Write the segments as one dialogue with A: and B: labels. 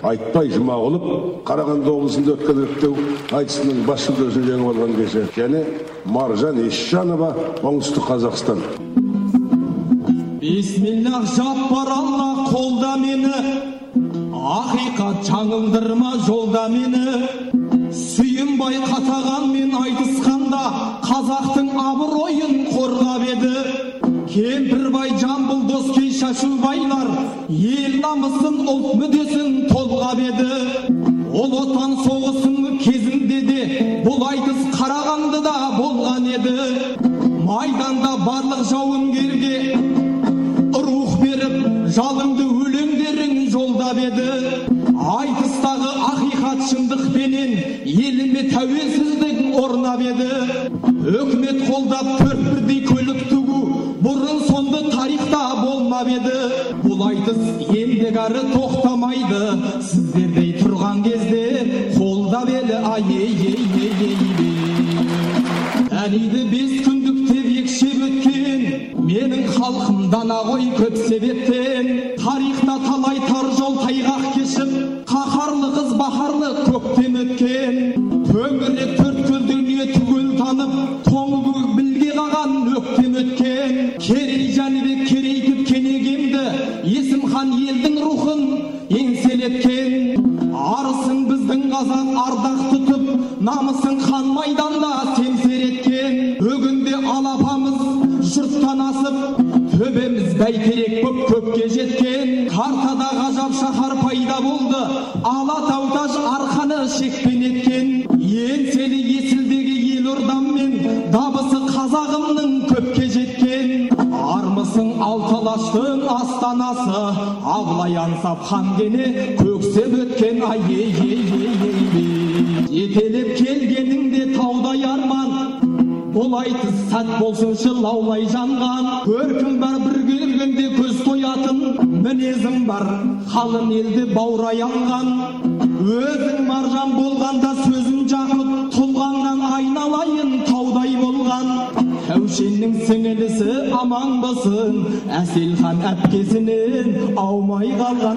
A: Айтбай Жұмағұлов Қарағанды облысында өткен іріктеу айтысының бас жүлдесін жеңіп алған кеше, және Маржан Есжанова оңтүстік Қазақстан.
B: Бисмиллах, жаппар Алла қолда мені, ақиқат жаңылдырма жолда мені. Сүйінбай қатағанмен айтысқанда қазақтың абыройын қорғап еді. Кемпірбай, Жамбыл, Доскей, Шашубайлар ел намысын, ұлт мүддесін толғап еді. Ол отан соғысының кезінде де бұл айтыс Қарағандыда болған еді. Майданда барлық жауынгерге рух беріп, жалынды өлеңдерін жолдап еді. Айтыстағы ақиқат шындықпенен еліме тәуелсіздік орнап еді. Өкімет қолдап төрт бірдей көлік тігу бұрын сонды тарихта болмап еді. Бұл айтыс ендік ары тоқтамайды, сіздердей тұрған кезде қолдап еді. Әнейді 5 күндік деп екшеп өткен менің халқым дана ғой көп себептен. Тарихта талай тар жол тайғақ кешіп, қаһарлы қыз бахарлы көктем өткен. Төңірек төрткүл дүние түгел танып, тоңы білге қаған өктем өткен. Керей Жәнібек керейтіп кенегемді, Есімхан елдің рухын еңселеткен. Арысын біздің қазақ ардақ тұтып, намысын қан майданда семсер еткен. Бүгінде алапамыз жұрттан асып, төбеміз бәйтерек көкке жеткен. Картада ғажап шаһар пайда болды, Алатау таш арқаны шекпен еткен. Еңселі есілдегі елордаммен дабысы қазағымның көпке жеткен. Армысың Алталаштың астанасы, Абылай аңсап хан кене көксеп өткен. Жетелеп келгеніңде таудай арман, бұл айтыс сәт болсыншы лаулай жанған. Көркің бар бір көргенде көз тоятын, мінезің бар қалың елді баурай алған. Өзің Маржан болғанда сөзің жақып, тұлғаңнан айналайын таудай болған. Тәушеннің сіңілісі аман болсын, Әселхан әпкесінен аумай қалған.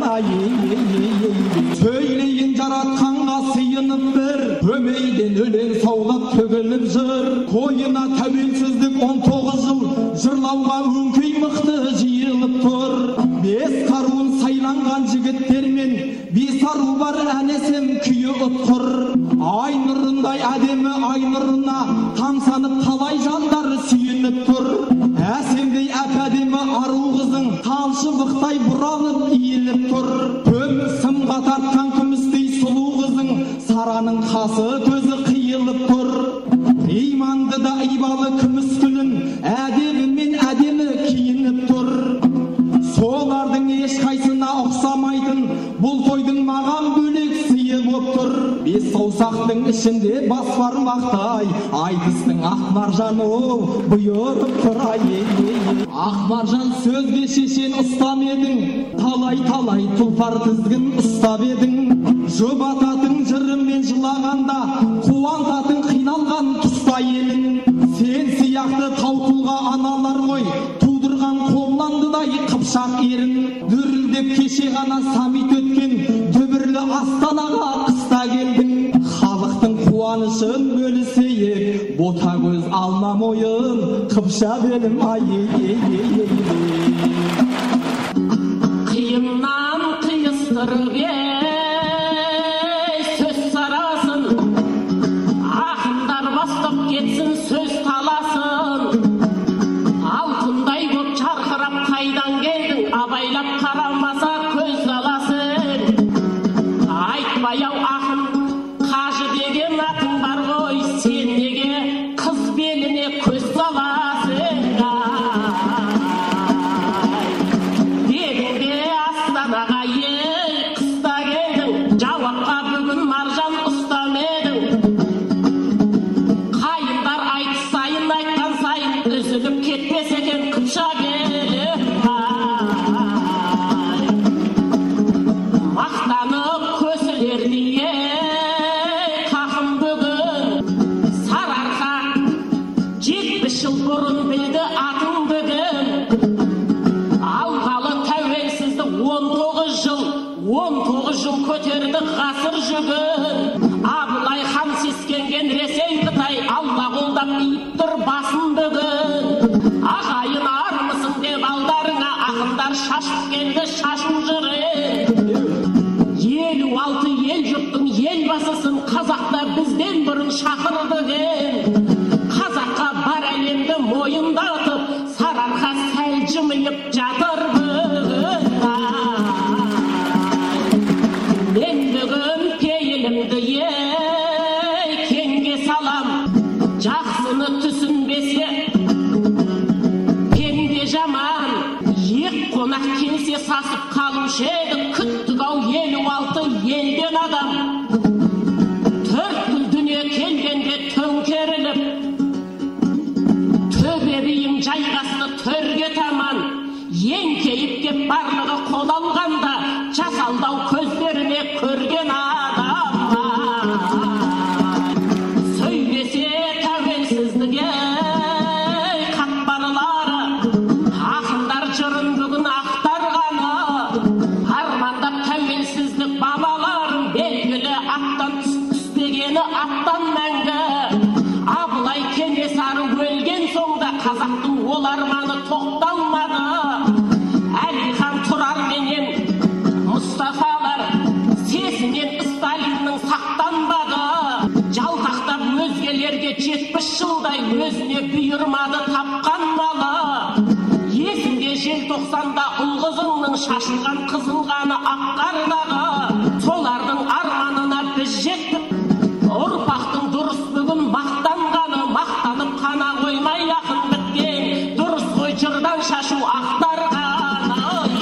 B: Сөйлейін жаратқанға сыйынып бір, көмейден өлең саулап төгіліп жыр. Қойына тәуелсіздік 19 жыл, жырлауға өңкей мықты жиылып тұр. 5 қаруын сайланған жігіттермен, 5 ару бар әнесем күйі ұтқыр. Ай нұрындай әдемі ай нұрына тамсанып талай жандар сүйініп тұр. Әсемдей әп-әдемі ару қызың талшыбықтай бұралып иіліп тұр. Көмір сымға тартқан күмістей сұлу қызың сараның қасы көзі қиылып тұр. Иманды да ибалы күміс күлін әдемімен әдемі киініп тұр. Солардың ешқайсына ұқсамайтын бұл тойдың маған бөлек сыйы боп тұр. 5 саусақтың ішінде бас бармақтай айтыстың ақ маржаны бұйырып тұр. Ақ маржан сөзге шешен ұстам едің, талай тұлпар тізгін ұстап едің. Жұбататын жырымен жылағанда, қуантатын қиналған тұста елің. Сен сияқты таутылға аналар ғой, тудырған қолландыдай қыпшақ ерін. Дүрілдеп кеше ғана саммит өткен дүбірлі Астанаға қыста келдің. Халықтың қуанышын бөлісейік, бота көз алма мойын қыпша белім.
C: Қиыннан қиыстырып сөз сарасын, ақындар бастап кетсін сөз таласын. Алтындай боп жарқырап қайдан келдің, абайлап қарамаса көз аласың. Айтпай-ау ақын, қажы деген атың бар ғой, сен неге қыз беліне көз саласың? Дедің де Астанаға ел қыста берді ғасыр жүгін. Абылай хан сескенген Ресей Қытай алла қолдап иіп тұр басын бүгін. Ағайын армысың деп алдарыңа ақындар шашып келді шашын жырын. 56 ел жұрттың ел басысын қазақта бізден бұрын шақырдыген. Қазаққа бар әлемді мойындатып, сарыарқа сәл жымиып жатыр бүгін. Мен бүгін пейілімді кеңге салам, жақсыны түсінбесе пенде жаман. Ек қонақ келсе сасып қалушы еді, күттік ау 56 елден адам. Төрткүл дүние келгенде төңкеріліп, төбе биім жайғасты төрге таман. Еңкейіп кеп барлығы қол алғанда, жасалдау көздеріне көрген адам. Сөйлесе тәуелсіздігі қатпарлары, ақындар жырын бүгін ақтарғаны. Армандап тәуелсіздік бабаларым, белгілі аттан түспегені аттан мәңгі. Абылай Кенесары өлген соңда қазақтың ол арманы тоқталмады. Әлихан Тұрар менен Мұстафалар сесінен Сталиннің сақтанбады. Жалтақтап өзгелерге 70 жылдай өзіне бұйырмады тапқан малы. Есінде желтоқсанда ұл-қызыңның шашылған қызылғаны аққардағы. Солардың арманына біз жеттік. Ұрпақтың дұрыс бүгін мақтанғаны, мақтанып қана қоймай ақын біткен. Дұрыс қой жырдан шашу ақтарғаны.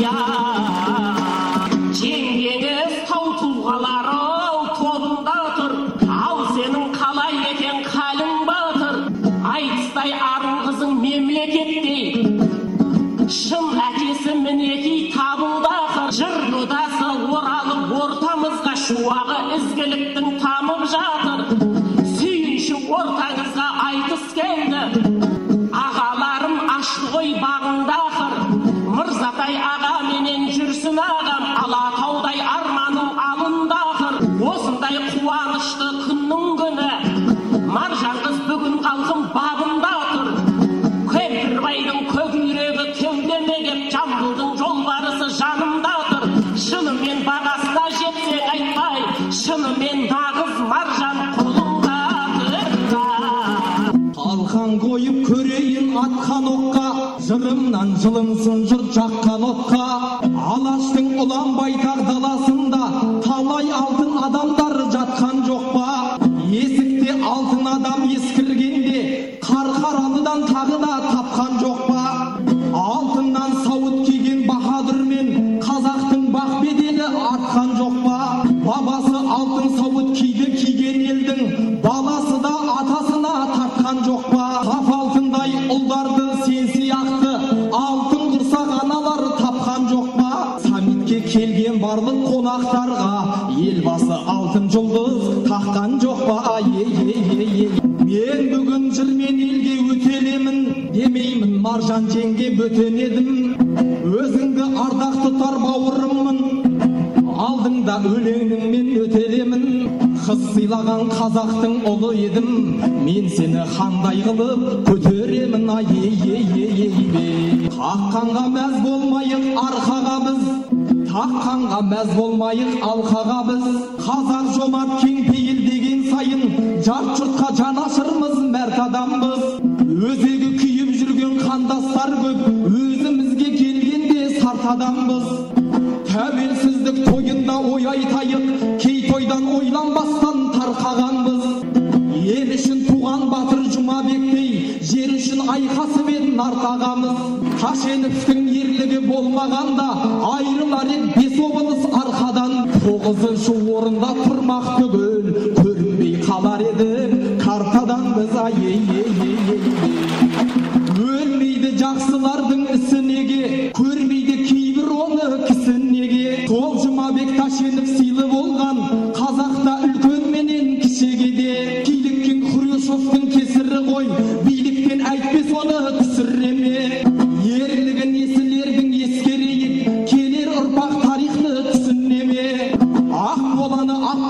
C: Жеңгеңіз тау тұлғалары тобында тұр, ал сенің қалай екен қалың батыр. Айтыстай ару қызың мемлекеттей, шын әкесі мінекей табылдақыр. Жыр додасы оралып ортамызға, шуағы ізгіліктің тамып жатыр. Сүйінші ортаңызға айтыс келді, ағаларым ашты ғой бағындақыр. Мырзатай аға менен жүрсін ағам, Алатаудай арманым алындақыр. Осындай қуанышты күннің күні, Маржан қыз бүгін қалқым бабында тұр. Кемпірбайдың көк үйрегі кеудеме кеп, Жамбылдың жолбарысы жанымда тұр. Шынымен бағасына жетсең айтпай, шынымен нағыз Маржан қолыңда тұр.
B: Қалқан қойып көрейін атқан оққа, жырымнан жылынсын жыр жаққан отқа. Алаштың ұлан байтақ даласында талай алтын адамдар жатқан жоқ па? Есікте алтын адам ескіргенде, Қарқаралыдан тағы да тапқан жоқ па? Алтыннан сауыт киген баһадүр мен қазақтың бақ беделі артқан жоқ па? Бабасы алтын сауыт киді киген елдің, баласы да атасына тартқан жоқ па? Тап алтындай ұлдарды сен сияқты алтын құрсақ аналар тапқан жоқ па? Саммитке келген барлық қонақтарға елбасы алтын жұлдыз таққан жоқ па? Мен бүгін жырмен елге өтелемін, демеймін Маржан жеңге бөтен едім. Өзіңді ардақ тұтар бауырыммын, алдыңда өлеңіңмен өтелемін. Қыз сыйлаған қазақтың ұлы едім, мен сені қандай қылып көтеремін. Қаққанға мәз болмайық арқаға біз, таққанға мәз болмайық алқаға біз. Қазақ жомарт кең пейіл деген сайын, жарт жұртқа жанашырмыз, мәрт адамбыз. Өзегі күйіп жүрген қандастар көп, өзімізге келгенде сарт адамбыз. Тәуелсіздік тойында ой айтайық, кей тойдан ойланбастан тарқағанбыз. Ел үшін туған батыр Жұмабектей, жер үшін айқасымен нартағамыз. Ташеновтің ерлігі болмағанда, айрылар ек 5 облыс арқадан. 9-шы орында тұрмақ түгіл, көрінбей қалар едік картадан біз. Өлмейді жақсылардың ісі неге, көрмейді кейбір оны кісі неге. Сол Жұмабек Ташенов сыйлы болған, қазақта үлкен менен кішіге де. Биліккен Хрущевтің кесірі ғой, биліктен әйтпес оны түсіреме. Ерлігін есілердің ескерейік, келер ұрпақ тарихны түсінеме. Ақ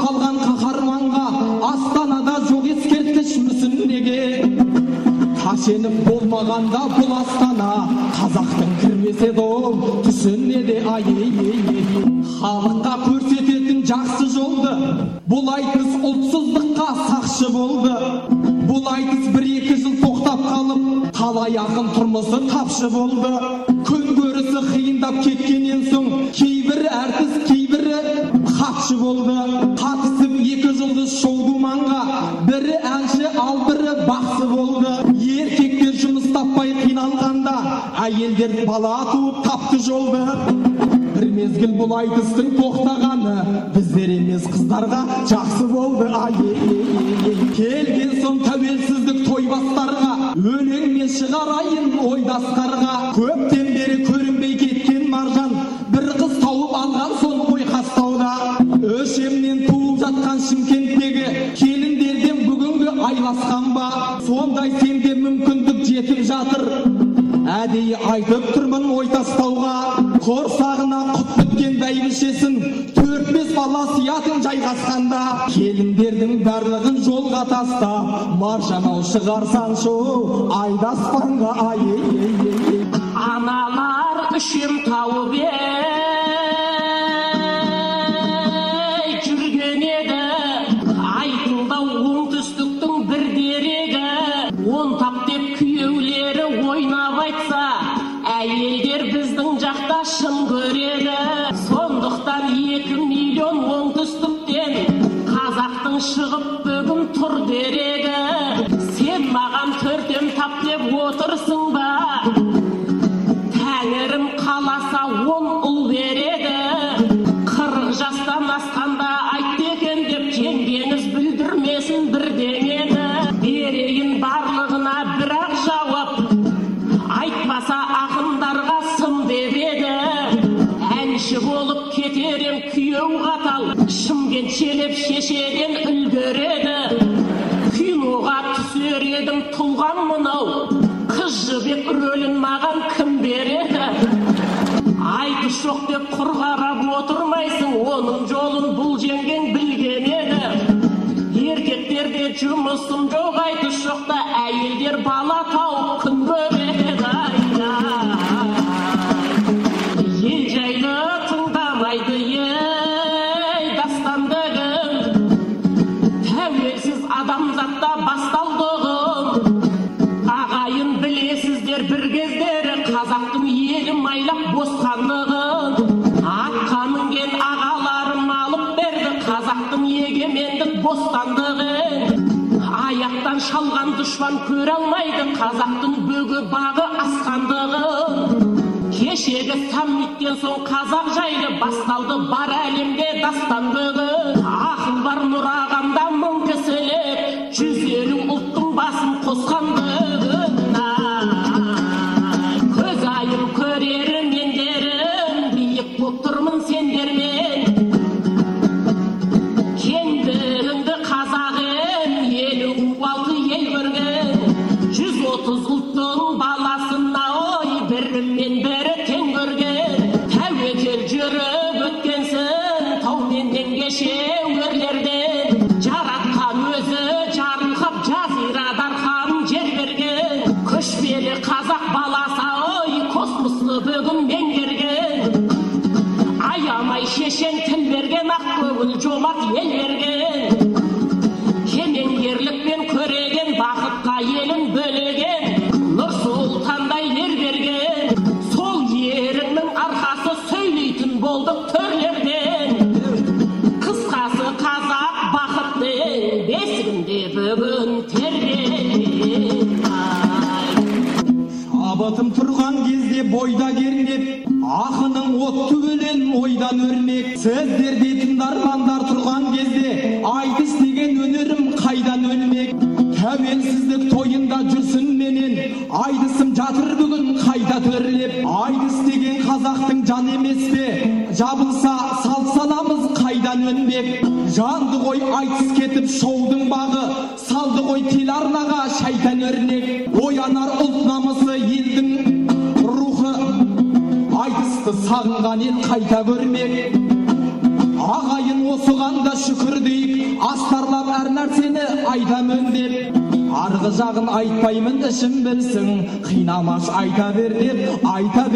B: қалған қаһарманға астанада жоқ ескерткіш мүсін неге? Ташеніп болмағанда бұл астана қазақтың кірмесе ол түсінеді ай. Халыққа көрсететін жақсы жолды бұл айтыс ұлтсыздыққа сақшы болды. Бұл айтыс 1-2 жыл тоқтап қалып талай ақын тұрмысы тапшы болды. Күн көрісі қиындап кеткеннен соң кейбірі әртіс кейбірі хатшы болды. Қатысып 2 жұлдыз шоу-думанға бірі әнші ал бірі бақсы болды. Еркектер жұмыс таппай қиналғанда әйелдер бала туып тапты жолды. Бір мезгіл бұл айтыстың тоқтағаны біздер емес қыздарға жақсы болды ай. Келген соң тәуелсіздік тойбастарға өлеңмен шығарайын ойдастарға. Көптен бері көрінбей кеткен маржан бір қыз тауып алған соң ойқастауда. Өшемнен туып жатқан Шымкенттегі келіндерден бүгінгі айласқан ба? Сондай сенде мүмкіндік жетіп жатыр. Әдейі айтып тұрмын ой тастауға. Қорсағына құт біткен бәйбішесін 4-5 бала сиятын жайғасқанда келіндердің барлығын жолға тастап маржанау шығарсаңшы айдаспанға ай.
C: Аналар үшем тауып жүрген еді айтылдау оңтүстіктің бір дерегі. Он тап деп күйеулері ойнап айтса әйелдер біздің жақта шын көреді. Сондықтан 2 миллион оңтүстіктен қазақтың шығып бүгін тұр дерегі. Сен маған 4-ем тап деп отырсың ба? Тәңірім қаласа 10 ұл береді. 40 жастан асқанда айтты екен деп жеңгеңіз бүлдірмесін бірдеңені. Берейін барлығына бірақ жауап айтпаса ақындарға сын деп еді. Әнші болып кетерем күйеу қатал Шымкентшелеп шешеден үлгереді. Киноға түсер едім тұлған мынау Қыз жібек рөлін маған кім береді? Айтыс жоқ деп құр қарап отырмайсың, оның жолын бұл жеңген білген еді. Еркектерде жұмысым жоқ, айтыс жоқта әйелдер бала тауып күн көреді. Ел жайлы тыңдамайды ей дастандығым, тәуелсіз адамзатта басталдығым. Ағайын білесіздер бір кездері қазақтың елі майлап босқандығын. Атқа мінген ағаларым алып берді қазақтың егемендік бостандығын. Аяқтан шалған дұшпан көре алмайды қазақтың бөгі бағы асқандығын. Кешегі саммиттен соң қазақ жайлы басталды бар әлемде дастандығы. Ақыл бар нұр ағамда мың кісілеп 150 ұлттың басын қосқандығына. Көз айым көрері мендерім, биік боп тұрмын сендермен. Кеңдігіңді қазағым, 56 ел көрген. 130 ұлттың баласына ой, бірімен бірі тең көрген. Тәуекел жүріп өткенсің тауменен кеше өрлерден. Жаратқан өзі жарылқап жазира дархан жер берген. Көшпелі қазақ баласы ой, космосты бүгін меңгерген. Аямай шешен тіл берген, ақ көңіл жомарт ел берген. Кемеңгерлікпен көреген, бақытқа елін бөлеген. Нұр сұлтандай ер берген. Сол еріңнің арқасы сөйлейтін болдық төрлерден. Қысқасы қазақ бақыттың бесігінде бүгін терген.
B: Шабытым тұрған кезде бойда кернеп, ақының отты өлең ойдан өрмек. Сіздерде тыңдармандар тұрған кезде айтыс деген өнерім қайдан өлмек. Тәуелсіздік тойында жүрсін менен, айтысым жатыр бүгін қайда төрлеп. Айтыс деген қазақтың жан емес пе, жабылса салт саламыз қайдан өнбек. Жанды ғой айтыс кетіп шоудың бағы, салды ғой телеарнаға шайтан өрнек. Оянар ұлт намысы елдің рухы, айтысты сағынған ел қайта көрмек. ағайын осығанда шүкір дейіп, астарлап әр нәрсені айтамын деп. Арғы жағын айтпаймын, ішім білсін, қинамаш айта бер деп,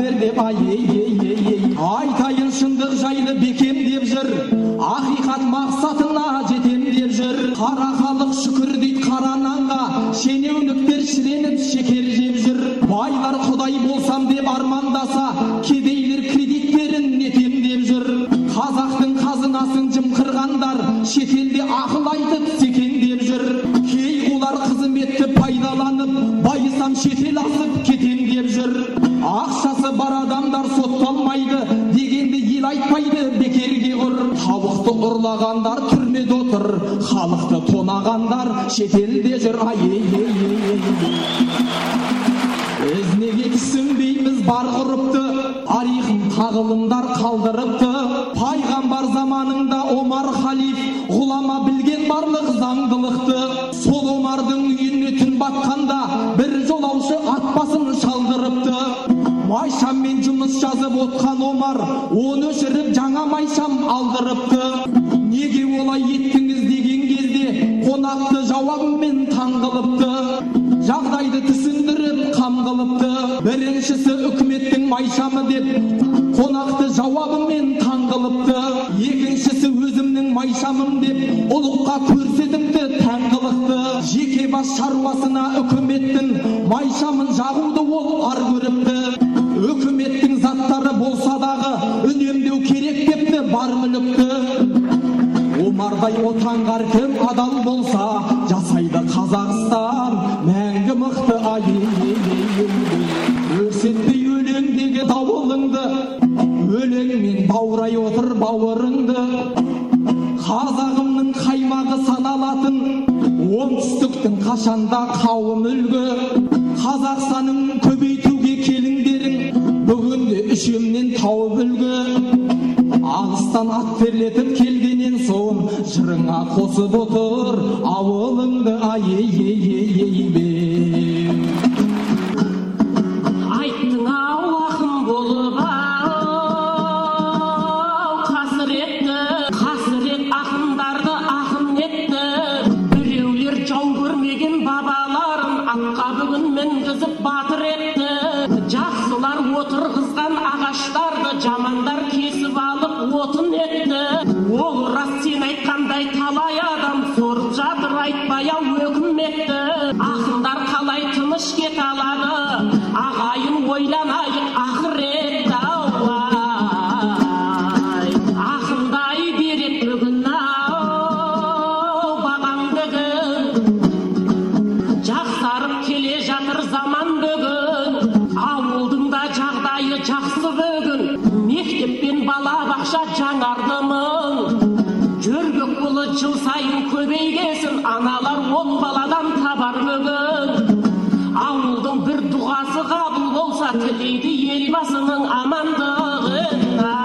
B: айтайын шындық жайлы бекем деп жүр, ақиқат мақсатына жетем деп жүр. Қара халық шүкір дейді қара нанға, шенеуніктер шіреніп шекер жеп жүр. Байлар құдай болсам деп армандаса, кедейлер кредиттерін нетем деп жүр. Қазақтың қазынасын жымқырғандар шетелде ақыл айтып секен деп жүр. Кей қулар қызметті пайдаланып, байысам шетел асып кетем деп жүр. Ақшасы бар адамдар сотталмайды дегенде ел айтпайды, бекерге құр. Табықты ұрлағандар түрмеде отыр, халықты тонағандар шетелде жүр. Біз неге түсінбейміз бар ғұрыпты, тарихын тағылымдар қалдырыпты. Пайғамбар заманында Омар халиф, ғұлама білген барлық заңдылықты. Сол Омардың үйіне түн батқанда бір жолаушы атбасын шалдырыпты. Майшаммен жұмыс жазып отқан Омар оны өшіріп жаңа майшам алдырыпты. Неге олай еттіңіз деген кезде қонақты жауабымен таңғылыпты. Жағдайды түсіндіріп қам қылыпты. Біріншісі үкіметтің майшамы деп қонақты жауабымен таңғылыпты. Екіншісі өзімнің майшамым деп ұлыққа көрсетіпті таңғылықты. Жеке бас шаруасына үкіметтің майшамын жағуды ол ар көріпті. Үкіметтің заттары болса дағы үнемдеу керек депті бар мүлікті. Омардай отанғар кім адал болса, жасайды Қазақстан мәңгі мықты. Өрсетпей өлеңдегі дауылыңды, өлеңмен баурай отыр бауырыңды. Қазағымның қаймағы саналатын, оңтүстіктің қашанда қауым үлгі. Қазақстаның көбейтуге келіңдерің, бүгінде үшемнен тауып үлгі. Алыстан ат терлетіп келгенен соң, жырыңа қосып отыр ауылыңды.
C: Айттың ау ақын болып қасірет ақындарды ақын етті. Біреулер жау көрмеген бабаларын атқа бүгін мінгізіп батыр етті. Жақсылар отырғызған ағаштарды жамандар кесіп алып отын етті. Ол рас сен айтқандай талай адам сорып жатыр, айтпай-ау өкіметті. Ақындар қалай тыныш кете алады, ағайын ойланайық ақырет. Ақындай берет бүгін бағаңдығын, жақсарып келе жатыр заман бүгін. Ауылдың да жағдайы жақсы бүгін, мектеппен бала бақша жаңардымын. Жөргек бұлы жыл сайын көбейгесін, аналар 10 баладан табар бүгін. Ауылдың бір дұғасы қабыл болса, тілейді елбасының амандығын.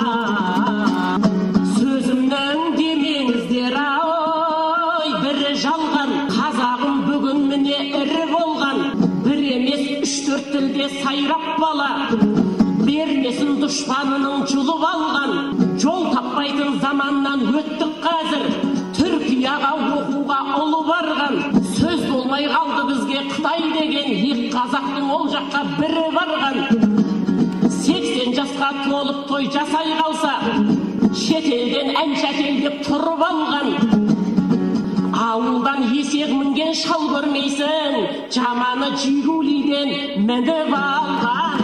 C: Сөзімнің демеңіздер ай, бірі жалған, қазағым бүгін міне ірі болған. Бір емес 3-4 тілде сайрап бала, бермесін дұшпанының жұлып алған. Жол таппайтын заманнан өттік қазір, Түркияға оқуға ұлы барған. Сөз болмай қалды бізге Қытай деген, ек қазақтың ол жаққа бірі барған. 80 жасқа толып той жасай қалса, шетелден әнші әкелдеп тұрып алған. Ауылдан есек мінген шал көрмейсің, жаманы Жигулиден мініп алған.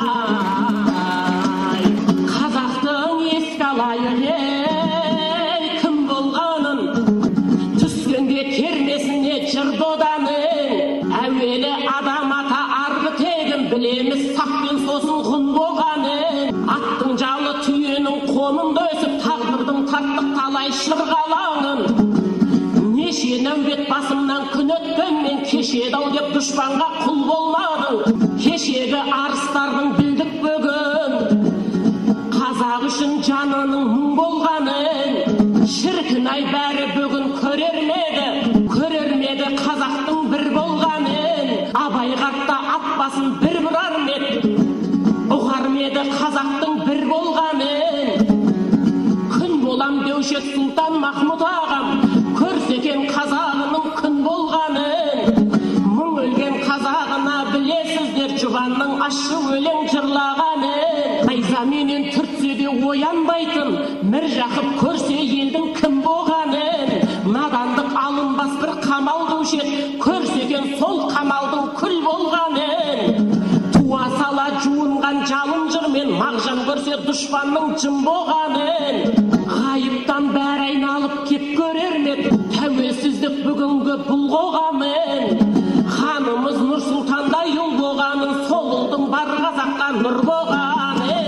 C: Қазақтың еске алайық кім болғанын, түскенде кермесіне жыр доданын. Әуелі адам ата арғы тегін, білеміз сақпен сосын ғұн болғанын. Аттың жалы түйенің қомында өсіп, тағдырдың тарттық талай шырғалаңын. Неше нәубет басымнан күн өткенмен, кешеді-ау деп дұшпанға құл болмадың. Кешегі арыстардың білдік бүгін, қазақ үшін жанының мұң болғанын. Шіркін-ай бәрі бүгін көрермеді қазақтың бір болғанын. Абай қартта ат басын бір бұрар мед, ұғар меді қазақтың бір болғанын. Күн болам деуші Сұлтан Махмұт ағам көрсекен қазағының күн болғанын. Мың өлген қазағына білесіздер жұбанның ащы өлең жырлағанын. Найзаменен түртсе де оянбайтын Міржақып көрсе елдің кім болғанын. Надандық алынбас бір қамал деуші еді, көрсекен сол қамалдың күл болғанын. Туа сала жуынған жалын жырмен Мағжан көрсе дұшпанның жым болғанын. Ғайыптан бәрі айналып кеп көрер ме еді, тәуелсіздік бүгінгі бұл қоғамын. Ханымыз Нұрсұлтандай ұл болғанын, сол ұлдың бар қазаққа нұр болғанын.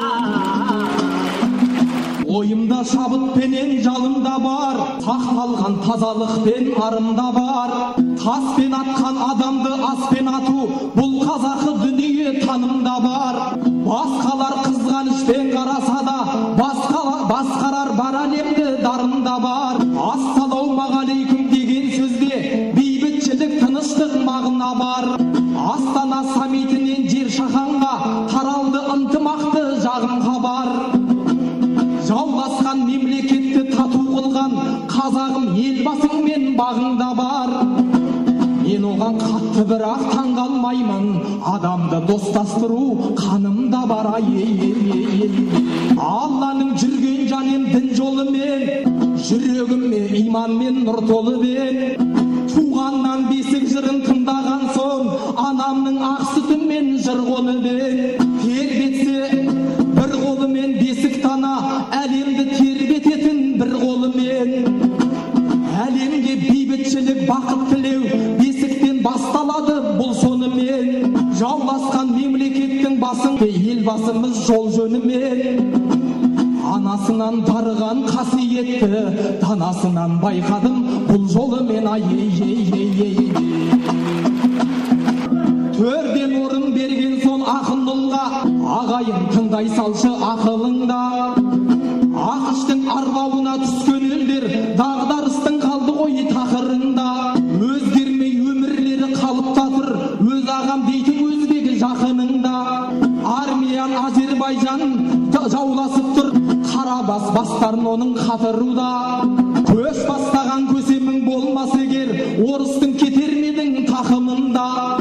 B: Ойымда шабытпенен жалында бар, сақталған тазалықпен арымда бар. Таспен атқан адамды аспен ату, бұл қазақы дүние танымда бар. Басқалар қызғанышпен қараса да, басқарар бар әлемді дарында бар. Ассалаумағалейкум деген сөзде бейбітшілік, тыныштық мағына бар. Астана саммитінен жер шаханға таралды ынтымақты жағым хабар. Жауласқан мемлекетті тату қылған қазағым елбасыңмен бағыңда бар. Мен оған қатты бірақ таңғалмаймын, адамды достастыру қанымда бар. Алланың жүрген жанем дін жолымен, жүрегіме иманмен нұр толымен. Туғаннан бесік жырын тыңдаған соң, анамның ақ сүтімен жыр қонымен. Тербетсе бір қолымен бесік тана, әлемді тербететін бір қолымен. Әлемге бейбітшілік, бақыт тілеу бесіктен басталады бұл сонымен. Жауласқан мемлекеттің басын елбасымыз жол жөнімен. Анасынан дарыған қасиетті, данасынан байқадым бұл жолымен. Төрден орын берген сон ақын ұлға, ағайын тыңдай салшы ақылыңда. Ақыштың арбауына түскен елдер дағдарыстың қалды ғой тақырында. Өзгермей өмірлері қалыпта тұр, өз ағам дейтін өзбегі жақыныңда. Армиян Азербайжан жауласып тұр, қарабас бастарын оның қатыруда. Көш бастаған көсемің болмас егер, орыстың кетер ме едің тақымында.